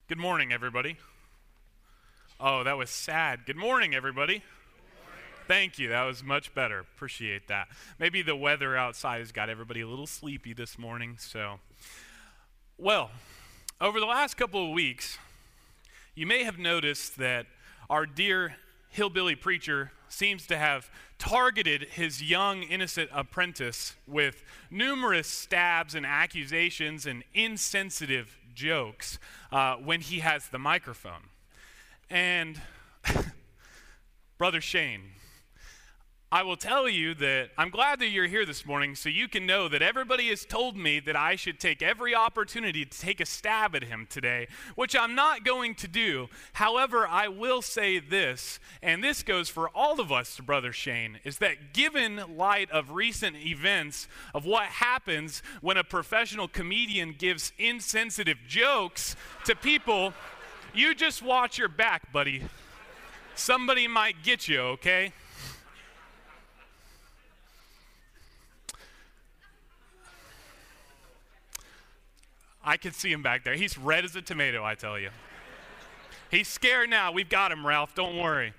Good morning, everybody. Oh, that was sad. Good morning, everybody. Thank you. That was much better. Appreciate that. Maybe the weather outside has got everybody a little sleepy this morning. Well, over the last couple of weeks, you may have noticed that our dear hillbilly preacher seems to have targeted his young, innocent apprentice with numerous stabs and accusations and insensitive jokes when he has the microphone. And Brother Shane, I will tell you that I'm glad that you're here this morning so you can know that everybody has told me that I should take every opportunity to take a stab at him today, which I'm not going to do. However, I will say this, and this goes for all of us, Brother Shane, is that given light of recent events of what happens when a professional comedian gives insensitive jokes to people, you just watch your back, buddy. Somebody might get you, okay? I can see him back there. He's red as a tomato, I tell you. He's scared now. We've got him, Ralph. Don't worry.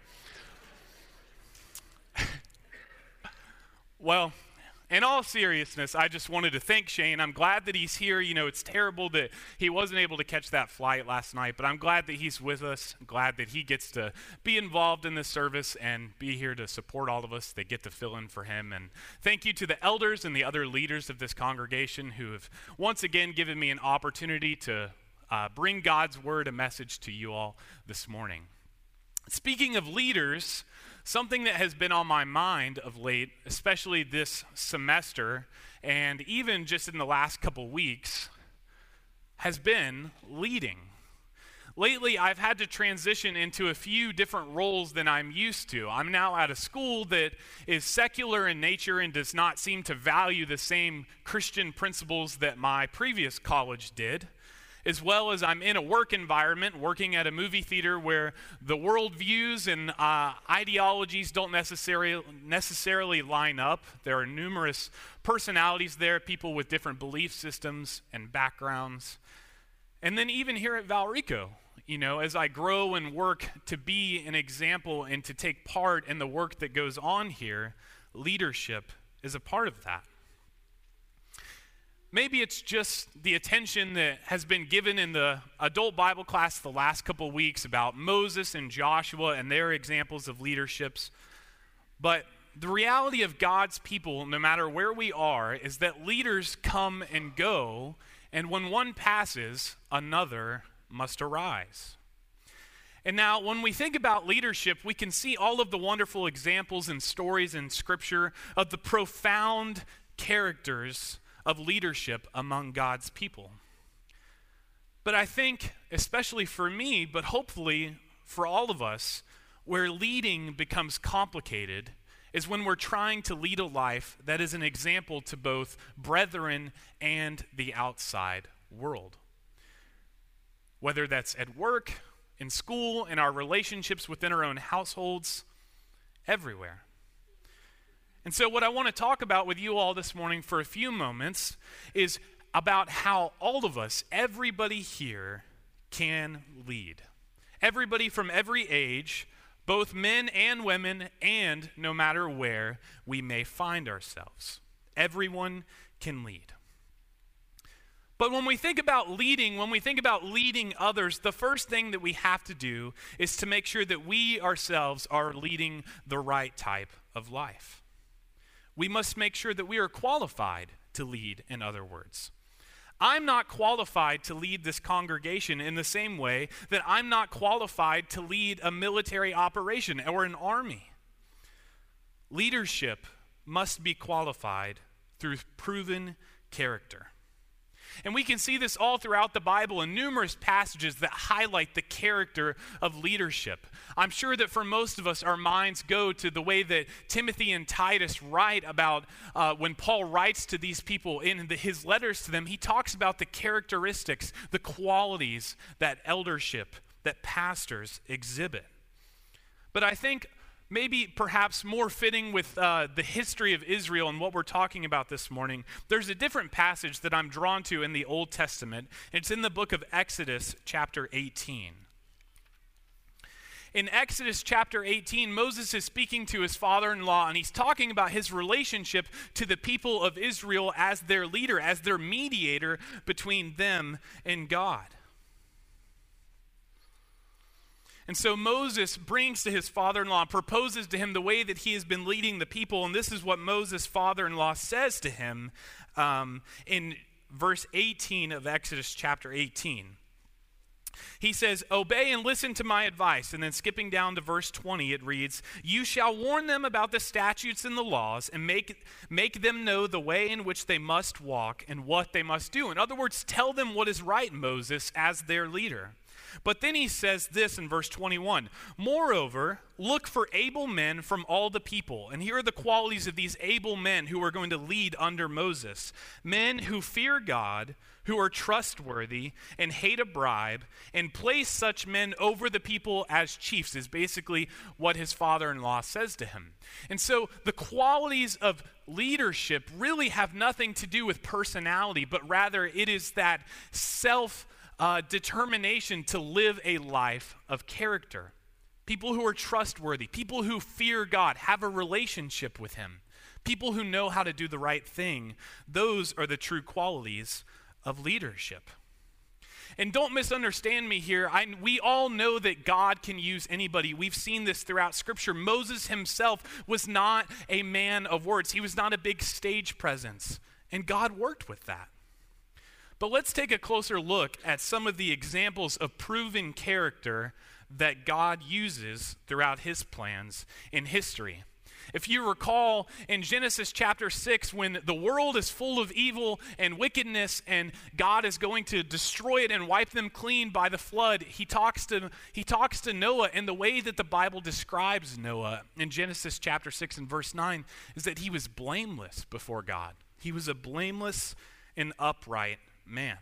Well, in all seriousness, I just wanted to thank Shane. I'm glad that he's here. You know, it's terrible that he wasn't able to catch that flight last night, but I'm glad that he's with us. I'm glad that he gets to be involved in this service and be here to support all of us that get to fill in for him. And thank you to the elders and the other leaders of this congregation who have once again given me an opportunity to bring God's word, a message to you all this morning. Speaking of leaders, something that has been on my mind of late, especially this semester, and even just in the last couple weeks, has been leading. Lately, I've had to transition into a few different roles than I'm used to. I'm now at a school that is secular in nature and does not seem to value the same Christian principles that my previous college did, as well as I'm in a work environment, working at a movie theater where the worldviews and ideologies don't necessarily line up. There are numerous personalities there, people with different belief systems and backgrounds. And then even here at Valrico, you know, as I grow and work to be an example and to take part in the work that goes on here, leadership is a part of that. Maybe it's just the attention that has been given in the adult Bible class the last couple of weeks about Moses and Joshua and their examples of leaderships. But the reality of God's people, no matter where we are, is that leaders come and go, and when one passes, another must arise. And now, when we think about leadership, we can see all of the wonderful examples and stories in Scripture of the profound characters of leadership among God's people. But I think, especially for me, but hopefully for all of us, where leading becomes complicated is when we're trying to lead a life that is an example to both brethren and the outside world. Whether that's at work, in school, in our relationships within our own households, everywhere. And so what I want to talk about with you all this morning for a few moments is about how all of us, everybody here, can lead. Everybody from every age, both men and women, and no matter where we may find ourselves. Everyone can lead. But when we think about leading, when we think about leading others, the first thing that we have to do is to make sure that we ourselves are leading the right type of life. We must make sure that we are qualified to lead, in other words. I'm not qualified to lead this congregation in the same way that I'm not qualified to lead a military operation or an army. Leadership must be qualified through proven character. And we can see this all throughout the Bible in numerous passages that highlight the character of leadership. I'm sure that for most of us, our minds go to the way that Timothy and Titus write about when Paul writes to these people in his letters to them. He talks about the characteristics, the qualities that eldership, that pastors exhibit. But I think maybe perhaps more fitting with the history of Israel and what we're talking about this morning, there's a different passage that I'm drawn to in the Old Testament. It's in the book of Exodus, chapter 18. In Exodus chapter 18, Moses is speaking to his father-in-law, and he's talking about his relationship to the people of Israel as their leader, as their mediator between them and God. And so Moses brings to his father-in-law, proposes to him the way that he has been leading the people, and this is what Moses' father-in-law says to him in verse 18 of Exodus chapter 18. He says, "Obey and listen to my advice." And then skipping down to verse 20, it reads, "You shall warn them about the statutes and the laws and make them know the way in which they must walk and what they must do." In other words, tell them what is right, Moses, as their leader. But then he says this in verse 21, "Moreover, look for able men from all the people." And here are the qualities of these able men who are going to lead under Moses. Men who fear God, who are trustworthy and hate a bribe, and place such men over the people as chiefs, is basically what his father-in-law says to him. And so the qualities of leadership really have nothing to do with personality, but rather it is that determination to live a life of character. People who are trustworthy, people who fear God, have a relationship with him, people who know how to do the right thing. Those are the true qualities of leadership. And don't misunderstand me here. We all know that God can use anybody. We've seen this throughout Scripture. Moses himself was not a man of words. He was not a big stage presence. And God worked with that. But let's take a closer look at some of the examples of proven character that God uses throughout his plans in history. If you recall in Genesis chapter 6, when the world is full of evil and wickedness and God is going to destroy it and wipe them clean by the flood, he talks to Noah, and the way that the Bible describes Noah in Genesis chapter 6 and verse 9 is that he was blameless before God. He was a blameless and upright man.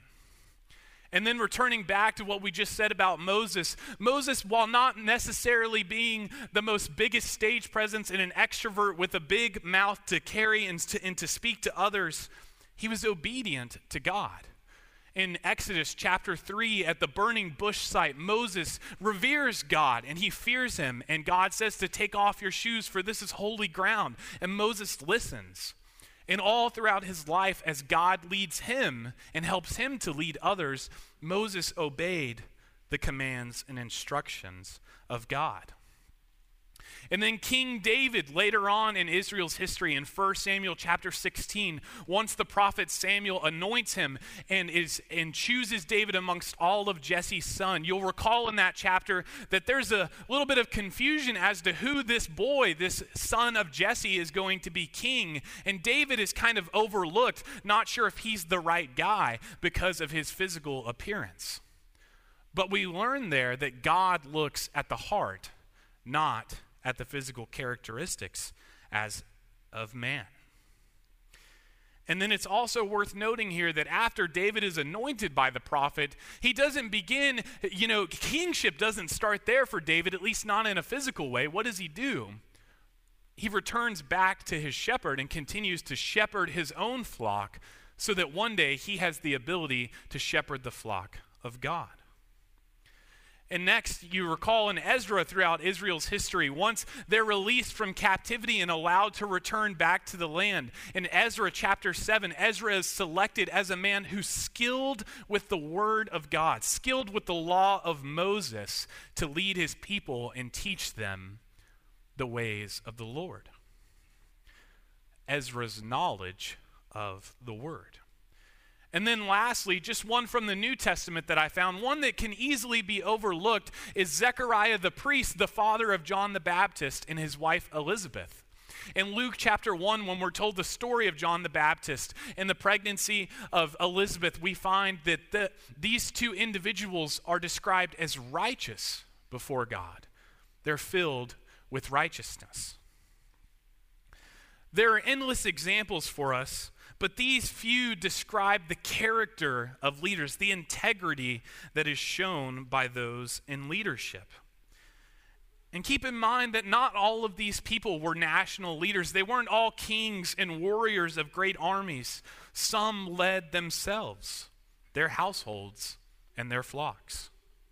And then returning back to what we just said about Moses, while not necessarily being the most biggest stage presence and an extrovert with a big mouth to carry and to speak to others, he was obedient to God. In Exodus chapter 3, at the burning bush site, Moses reveres God and he fears him. And God says to take off your shoes, for this is holy ground. And Moses listens. And all throughout his life, as God leads him and helps him to lead others, Moses obeyed the commands and instructions of God. And then King David, later on in Israel's history, in 1 Samuel chapter 16, once the prophet Samuel anoints him and chooses David amongst all of Jesse's sons, you'll recall in that chapter that there's a little bit of confusion as to who this boy, this son of Jesse, is going to be king. And David is kind of overlooked, not sure if he's the right guy because of his physical appearance. But we learn there that God looks at the heart, not at the physical characteristics as of man. And then it's also worth noting here that after David is anointed by the prophet, he doesn't begin, kingship doesn't start there for David, at least not in a physical way. What does he do? He returns back to his shepherd and continues to shepherd his own flock so that one day he has the ability to shepherd the flock of God. And next, you recall in Ezra throughout Israel's history, once they're released from captivity and allowed to return back to the land, in Ezra chapter 7, Ezra is selected as a man who's skilled with the word of God, skilled with the law of Moses to lead his people and teach them the ways of the Lord. Ezra's knowledge of the word. And then lastly, just one from the New Testament that I found, one that can easily be overlooked, is Zechariah the priest, the father of John the Baptist and his wife Elizabeth. In Luke chapter 1, when we're told the story of John the Baptist and the pregnancy of Elizabeth, we find that these two individuals are described as righteous before God. They're filled with righteousness. There are endless examples for us, but these few describe the character of leaders, the integrity that is shown by those in leadership. And keep in mind that not all of these people were national leaders. They weren't all kings and warriors of great armies. Some led themselves, their households, and their flocks.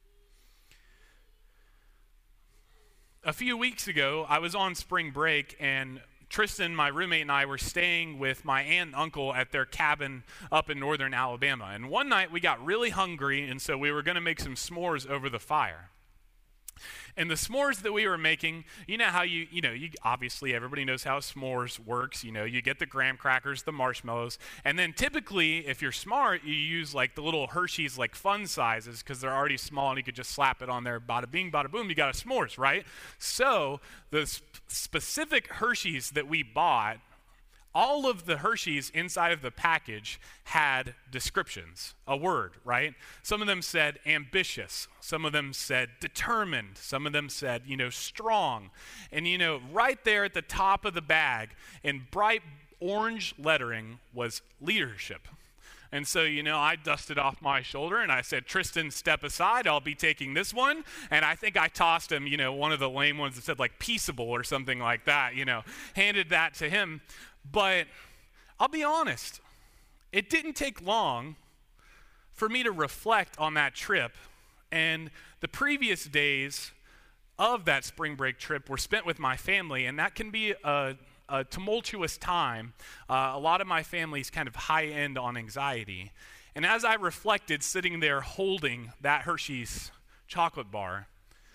A few weeks ago, I was on spring break, and Tristan, my roommate, and I were staying with my aunt and uncle at their cabin up in northern Alabama. And one night we got really hungry, and so we were going to make some s'mores over the fire. And the s'mores that we were making, you know how you obviously everybody knows how s'mores works. You get the graham crackers, the marshmallows, and then typically, if you're smart, you use like the little Hershey's like fun sizes because they're already small and you could just slap it on there, bada bing, bada boom, you got a s'mores, right? So the specific Hershey's that we bought, all of the Hershey's inside of the package had descriptions, a word, right? Some of them said ambitious. Some of them said determined. Some of them said, strong. And, right there at the top of the bag in bright orange lettering was leadership. And so, I dusted off my shoulder and I said, Tristan, step aside. I'll be taking this one. And I think I tossed him, one of the lame ones that said like peaceable or something like that, handed that to him. But I'll be honest, it didn't take long for me to reflect on that trip. And the previous days of that spring break trip were spent with my family, and that can be a tumultuous time. A lot of my family's kind of high end on anxiety. And as I reflected, sitting there holding that Hershey's chocolate bar,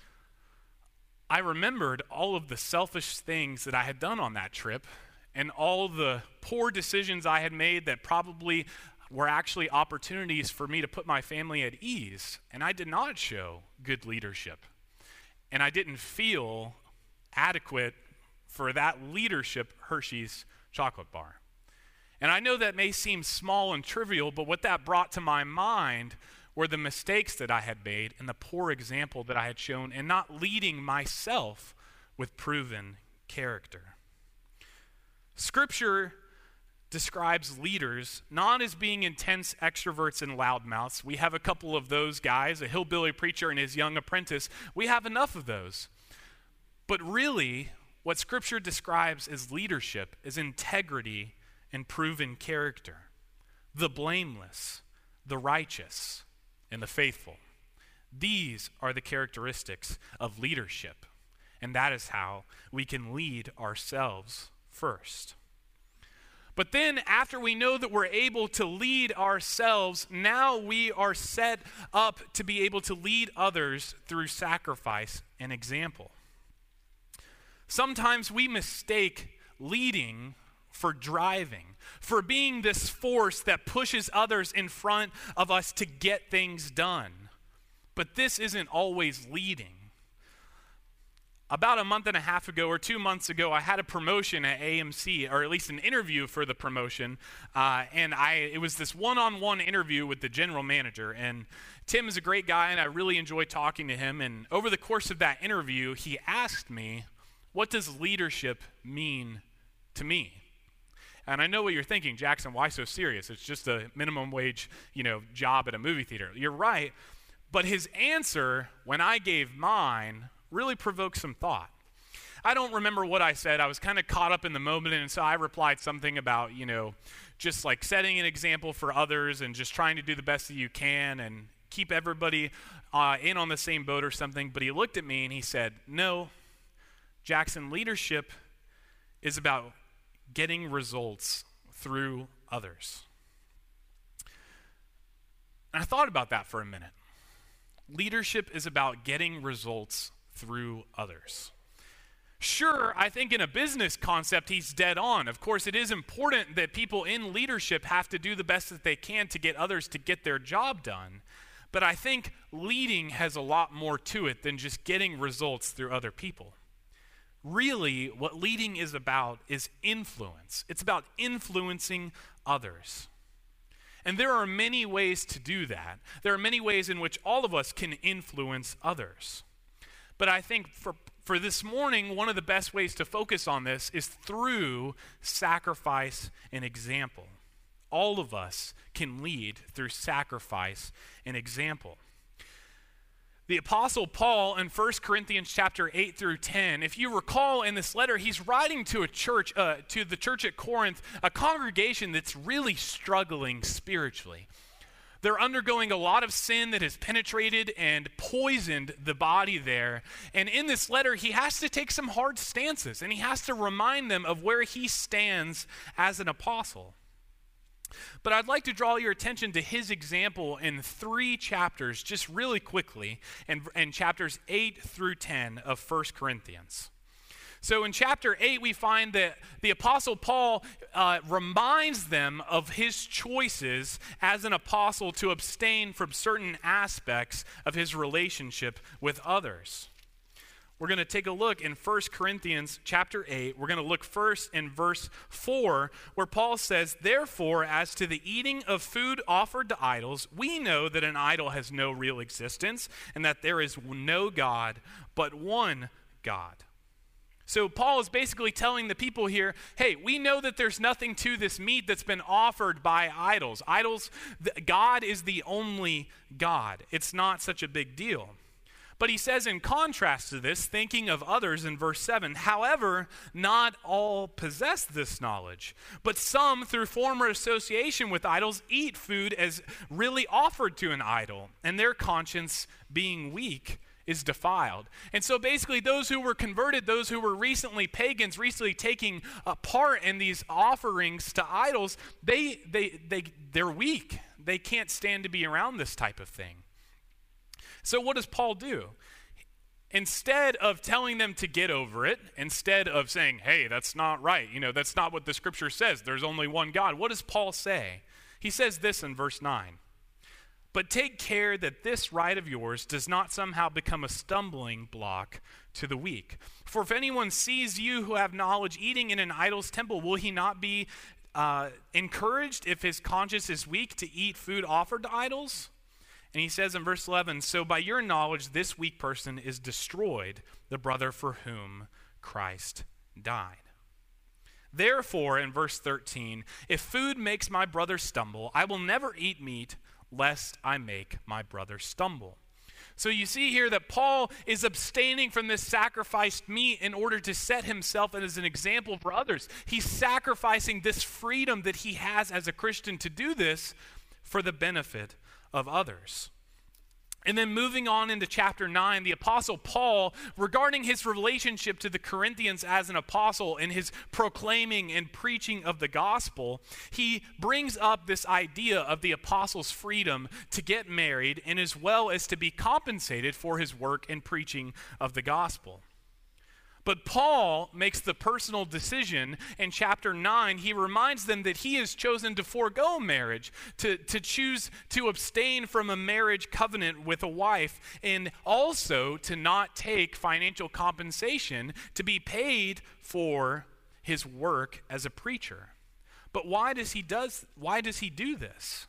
I remembered all of the selfish things that I had done on that trip and all the poor decisions I had made that probably were actually opportunities for me to put my family at ease. And I did not show good leadership. And I didn't feel adequate for that leadership Hershey's chocolate bar. And I know that may seem small and trivial, but what that brought to my mind were the mistakes that I had made and the poor example that I had shown in not leading myself with proven character. Scripture describes leaders not as being intense extroverts and loudmouths. We have a couple of those guys, a hillbilly preacher and his young apprentice. We have enough of those. But really, what Scripture describes as leadership is integrity and proven character, the blameless, the righteous, and the faithful. These are the characteristics of leadership, and that is how we can lead ourselves first. But then after we know that we're able to lead ourselves, now we are set up to be able to lead others through sacrifice and example. Sometimes we mistake leading for driving, for being this force that pushes others in front of us to get things done. But this isn't always leading. About a month and a half ago or 2 months ago, I had a promotion at AMC, or at least an interview for the promotion, and it was this one-on-one interview with the general manager, and Tim is a great guy, and I really enjoyed talking to him, and over the course of that interview, he asked me, what does leadership mean to me? And I know what you're thinking, Jackson, why so serious? It's just a minimum wage, job at a movie theater. You're right, but his answer, when I gave mine, really provoked some thought. I don't remember what I said. I was kind of caught up in the moment, and so I replied something about, just like setting an example for others and just trying to do the best that you can and keep everybody in on the same boat or something. But he looked at me and he said, no, Jackson, leadership is about getting results through others. And I thought about that for a minute. Leadership is about getting results through others. Sure, I think in a business concept, he's dead on. Of course, it is important that people in leadership have to do the best that they can to get others to get their job done. But I think leading has a lot more to it than just getting results through other people. Really, what leading is about is influence. It's about influencing others. And there are many ways to do that. There are many ways in which all of us can influence others. But I think for this morning, one of the best ways to focus on this is through sacrifice and example. All of us can lead through sacrifice and example. The Apostle Paul in 1 Corinthians chapter 8 through 10, if you recall in this letter, he's writing to a church, to the church at Corinth, a congregation that's really struggling spiritually. They're undergoing a lot of sin that has penetrated and poisoned the body there. And in this letter, he has to take some hard stances, and he has to remind them of where he stands as an apostle. But I'd like to draw your attention to his example in 3 chapters, just really quickly, in chapters 8 through 10 of 1 Corinthians. So in chapter 8, we find that the Apostle Paul reminds them of his choices as an apostle to abstain from certain aspects of his relationship with others. We're going to take a look in 1 Corinthians chapter 8. We're going to look first in verse 4, where Paul says, "Therefore, as to the eating of food offered to idols, we know that an idol has no real existence, and that there is no God, but one God." So Paul is basically telling the people here, hey, we know that there's nothing to this meat that's been offered by idols. God is the only God. It's not such a big deal. But he says in contrast to this, thinking of others in verse 7, "However, not all possess this knowledge, but some through former association with idols eat food as really offered to an idol, and their conscience being weak is defiled." And so basically those who were converted, those who were recently pagans, recently taking part in these offerings to idols, they're weak. They can't stand to be around this type of thing. So what does Paul do? Instead of telling them to get over it, instead of saying, hey, that's not right, that's not what the scripture says, there's only one God, what does Paul say? He says this in verse 9. "But take care that this right of yours does not somehow become a stumbling block to the weak. For if anyone sees you who have knowledge eating in an idol's temple, will he not be encouraged if his conscience is weak to eat food offered to idols?" And he says in verse 11, "So by your knowledge this weak person is destroyed, the brother for whom Christ died. Therefore," in verse 13, "if food makes my brother stumble, I will never eat meat, lest I make my brother stumble." So you see here that Paul is abstaining from this sacrificed meat in order to set himself as an example for others. He's sacrificing this freedom that he has as a Christian to do this for the benefit of others. And then moving on into chapter 9, the Apostle Paul, regarding his relationship to the Corinthians as an apostle and his proclaiming and preaching of the gospel, he brings up this idea of the apostle's freedom to get married and as well as to be compensated for his work in preaching of the gospel. But Paul makes the personal decision in chapter 9. He reminds them that he has chosen to forego marriage, to choose to abstain from a marriage covenant with a wife, and also to not take financial compensation to be paid for his work as a preacher. But why does he do this?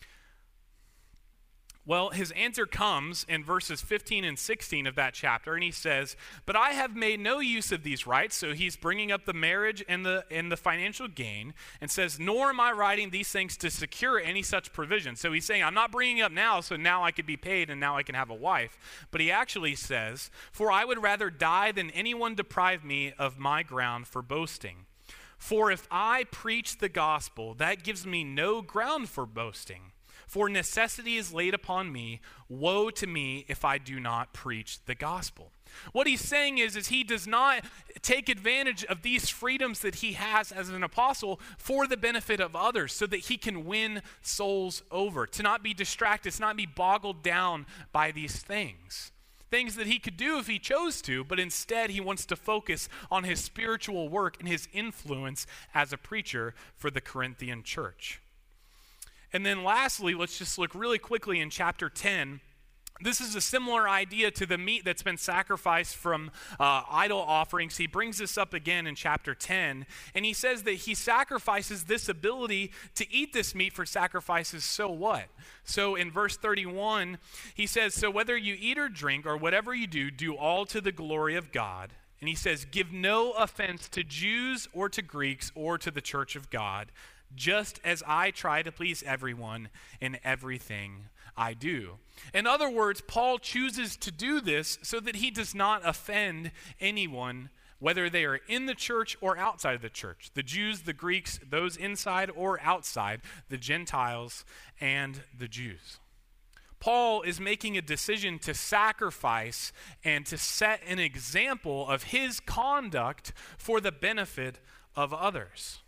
Well, his answer comes in verses 15 and 16 of that chapter, and he says, "But I have made no use of these rights." So he's bringing up the marriage and the financial gain, and says, "Nor am I writing these things to secure any such provision." So he's saying, I'm not bringing up now, so now I could be paid and now I can have a wife. But he actually says, "For I would rather die than anyone deprive me of my ground for boasting. For if I preach the gospel, that gives me no ground for boasting. For necessity is laid upon me. Woe to me if I do not preach the gospel." What he's saying is he does not take advantage of these freedoms that he has as an apostle for the benefit of others so that he can win souls over, to not be distracted, to not be boggled down by these things. Things that he could do if he chose to, but instead he wants to focus on his spiritual work and his influence as a preacher for the Corinthian church. And then lastly, let's just look really quickly in chapter 10. This is a similar idea to the meat that's been sacrificed from idol offerings. He brings this up again in chapter 10, and he says that he sacrifices this ability to eat this meat for sacrifices, so what? So in verse 31, he says, "So whether you eat or drink or whatever you do, do all to the glory of God." And he says, "Give no offense to Jews or to Greeks or to the church of God, just as I try to please everyone in everything I do. In other words, Paul chooses to do this so that he does not offend anyone, whether they are in the church or outside of the church, the Jews, the Greeks, those inside or outside, the Gentiles and the Jews. Paul is making a decision to sacrifice and to set an example of his conduct for the benefit of others.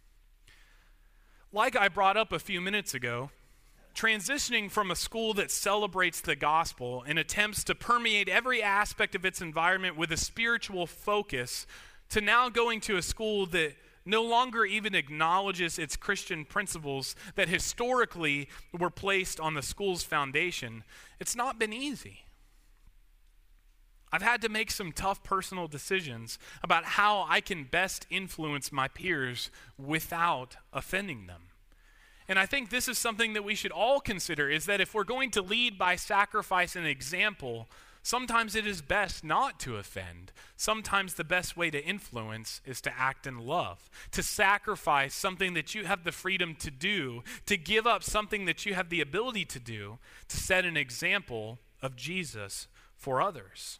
Like I brought up a few minutes ago, transitioning from a school that celebrates the gospel and attempts to permeate every aspect of its environment with a spiritual focus to now going to a school that no longer even acknowledges its Christian principles that historically were placed on the school's foundation, it's not been easy. I've had to make some tough personal decisions about how I can best influence my peers without offending them. And I think this is something that we should all consider, is that if we're going to lead by sacrifice and example, sometimes it is best not to offend. Sometimes the best way to influence is to act in love, to sacrifice something that you have the freedom to do, to give up something that you have the ability to do, to set an example of Jesus for others.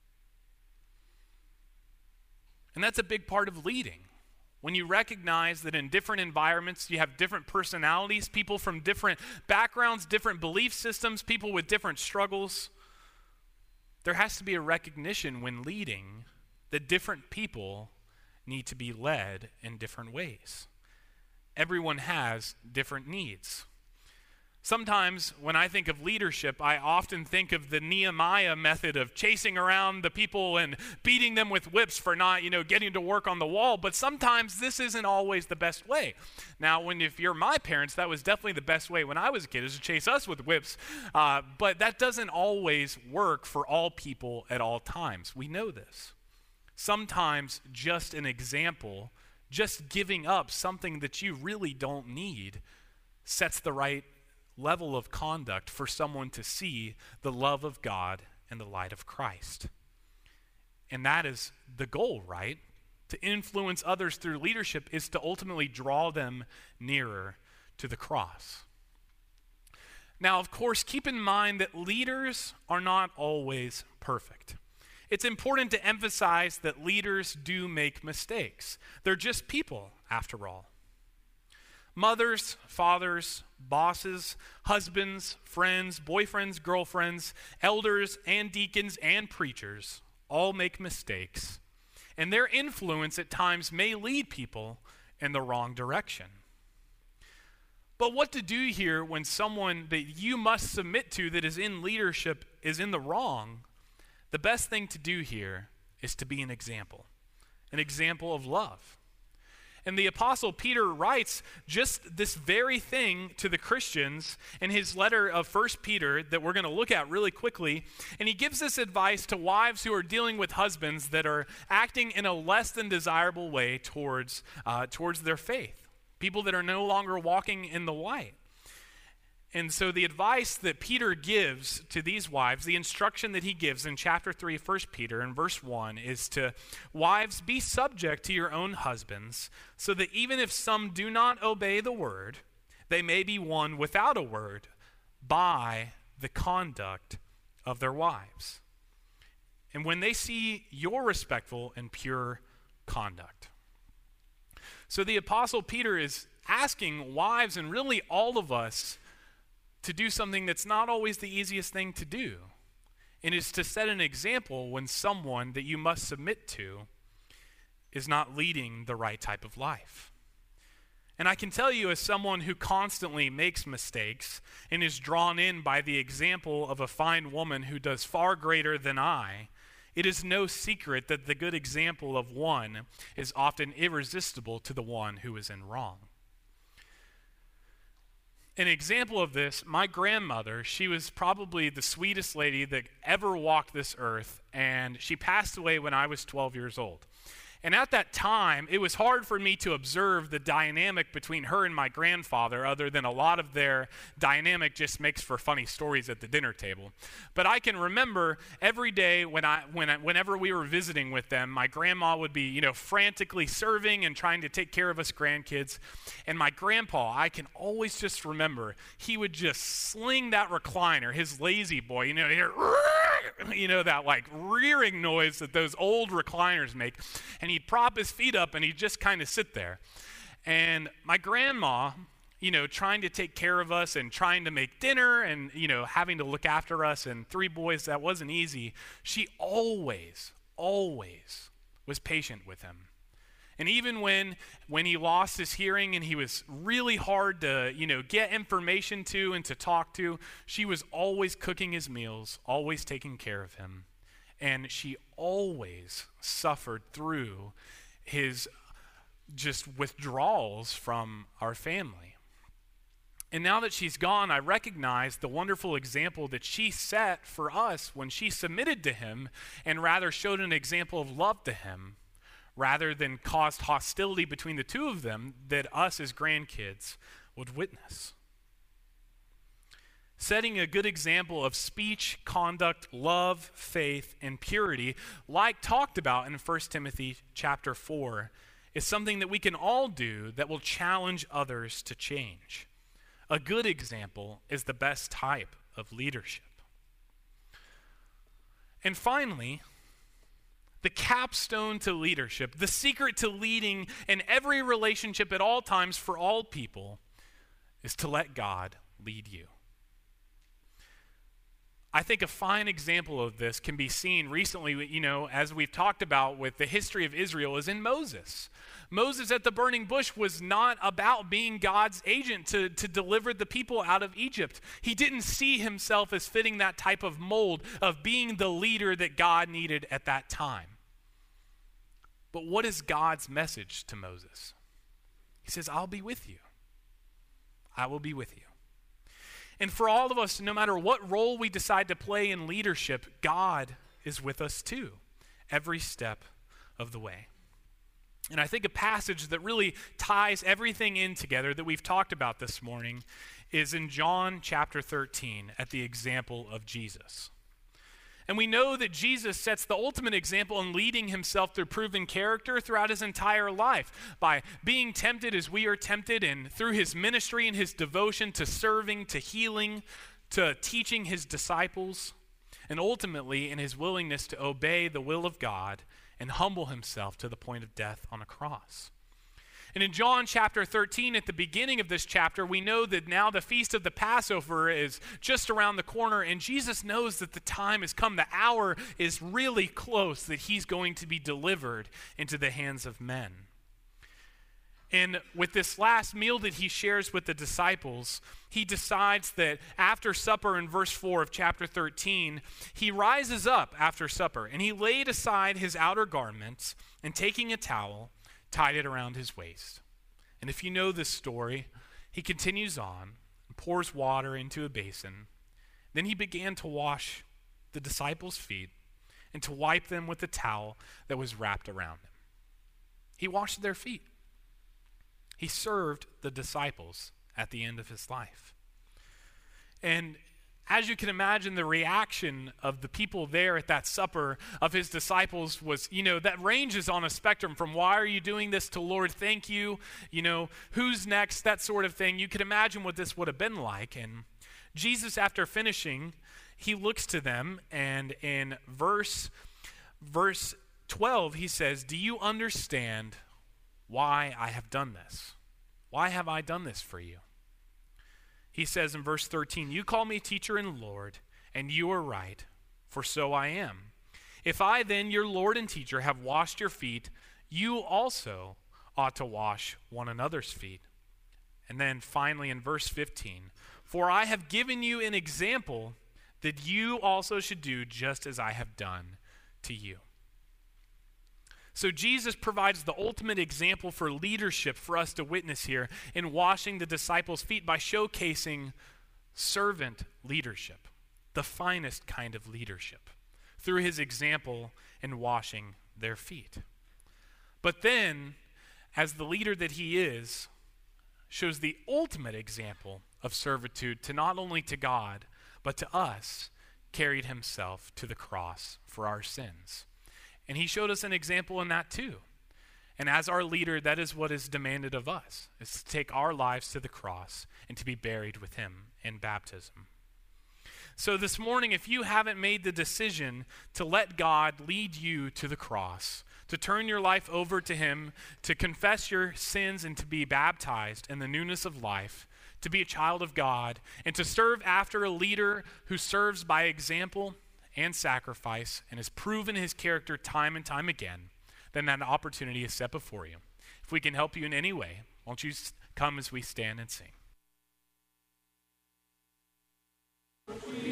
And that's a big part of leading. When you recognize that in different environments, you have different personalities, people from different backgrounds, different belief systems, people with different struggles, there has to be a recognition when leading that different people need to be led in different ways. Everyone has different needs. Sometimes when I think of leadership, I often think of the Nehemiah method of chasing around the people and beating them with whips for not, getting to work on the wall. But sometimes this isn't always the best way. Now, if you're my parents, that was definitely the best way when I was a kid, is to chase us with whips. But that doesn't always work for all people at all times. We know this. Sometimes just an example, just giving up something that you really don't need, sets the right level of conduct for someone to see the love of God and the light of Christ. And that is the goal, right? To influence others through leadership is to ultimately draw them nearer to the cross. Now, of course, keep in mind that leaders are not always perfect. It's important to emphasize that leaders do make mistakes. They're just people, after all. Mothers, fathers, bosses, husbands, friends, boyfriends, girlfriends, elders, and deacons, and preachers all make mistakes, and their influence at times may lead people in the wrong direction. But what to do here when someone that you must submit to that is in leadership is in the wrong? The best thing to do here is to be an example of love. And the Apostle Peter writes just this very thing to the Christians in his letter of 1 Peter that we're going to look at really quickly. And he gives this advice to wives who are dealing with husbands that are acting in a less than desirable way towards their faith. People that are no longer walking in the light. And so the advice that Peter gives to these wives, the instruction that he gives in chapter 3 of 1 Peter in verse 1 is to, wives, be subject to your own husbands, so that even if some do not obey the word, they may be won without a word by the conduct of their wives. And when they see your respectful and pure conduct. So the Apostle Peter is asking wives and really all of us to do something that's not always the easiest thing to do. And is to set an example when someone that you must submit to is not leading the right type of life. And I can tell you, as someone who constantly makes mistakes and is drawn in by the example of a fine woman who does far greater than I, it is no secret that the good example of one is often irresistible to the one who is in wrong. An example of this, my grandmother, she was probably the sweetest lady that ever walked this earth, and she passed away when I was 12 years old. And at that time, it was hard for me to observe the dynamic between her and my grandfather, other than a lot of their dynamic just makes for funny stories at the dinner table. But I can remember every day whenever we were visiting with them, my grandma would be, frantically serving and trying to take care of us grandkids. And my grandpa, I can always just remember, he would just sling that recliner, his lazy boy, that like rearing noise that those old recliners make. And he'd prop his feet up and he'd just kind of sit there. And my grandma, trying to take care of us and trying to make dinner and, having to look after us and 3 boys, that wasn't easy. She always was patient with him. And even when he lost his hearing and he was really hard to, get information to and to talk to, she was always cooking his meals, always taking care of him. And she always suffered through his just withdrawals from our family. And now that she's gone, I recognize the wonderful example that she set for us when she submitted to him and rather showed an example of love to him, rather than caused hostility between the two of them that us as grandkids would witness. Setting a good example of speech, conduct, love, faith, and purity, like talked about in 1 Timothy chapter 4, is something that we can all do that will challenge others to change. A good example is the best type of leadership. And finally, the capstone to leadership, the secret to leading in every relationship at all times for all people, is to let God lead you. I think a fine example of this can be seen recently, as we've talked about with the history of Israel, is in Moses. Moses at the burning bush was not about being God's agent to deliver the people out of Egypt. He didn't see himself as fitting that type of mold of being the leader that God needed at that time. But what is God's message to Moses? He says, I'll be with you. I will be with you. And for all of us, no matter what role we decide to play in leadership, God is with us too, every step of the way. And I think a passage that really ties everything in together that we've talked about this morning is in John chapter 13 at the example of Jesus. And we know that Jesus sets the ultimate example in leading himself through proven character throughout his entire life, by being tempted as we are tempted, and through his ministry and his devotion to serving, to healing, to teaching his disciples, and ultimately in his willingness to obey the will of God and humble himself to the point of death on a cross. And in John chapter 13, at the beginning of this chapter, we know that now the feast of the Passover is just around the corner, and Jesus knows that the time has come. The hour is really close that he's going to be delivered into the hands of men. And with this last meal that he shares with the disciples, he decides that after supper in verse 4 of chapter 13, he rises up after supper, and he laid aside his outer garments, and taking a towel, tied it around his waist. And if you know this story, he continues on and pours water into a basin. Then he began to wash the disciples' feet and to wipe them with the towel that was wrapped around him. He washed their feet. He served the disciples at the end of his life. And as you can imagine, the reaction of the people there at that supper of his disciples was, that ranges on a spectrum from why are you doing this to Lord, thank you, who's next, that sort of thing. You could imagine what this would have been like. And Jesus, after finishing, he looks to them, and in verse 12, he says, do you understand why I have done this? Why have I done this for you? He says in verse 13, you call me teacher and Lord, and you are right, for so I am. If I then, your Lord and teacher, have washed your feet, you also ought to wash one another's feet. And then finally in verse 15, for I have given you an example that you also should do just as I have done to you. So Jesus provides the ultimate example for leadership for us to witness here in washing the disciples' feet by showcasing servant leadership, the finest kind of leadership, through his example in washing their feet. But then, as the leader that he is, shows the ultimate example of servitude to not only to God, but to us, carried himself to the cross for our sins. And he showed us an example in that too. And as our leader, that is what is demanded of us, is to take our lives to the cross and to be buried with him in baptism. So this morning, if you haven't made the decision to let God lead you to the cross, to turn your life over to him, to confess your sins and to be baptized in the newness of life, to be a child of God, and to serve after a leader who serves by example and sacrifice and has proven his character time and time again, then that opportunity is set before you. If we can help you in any way, won't you come as we stand and sing?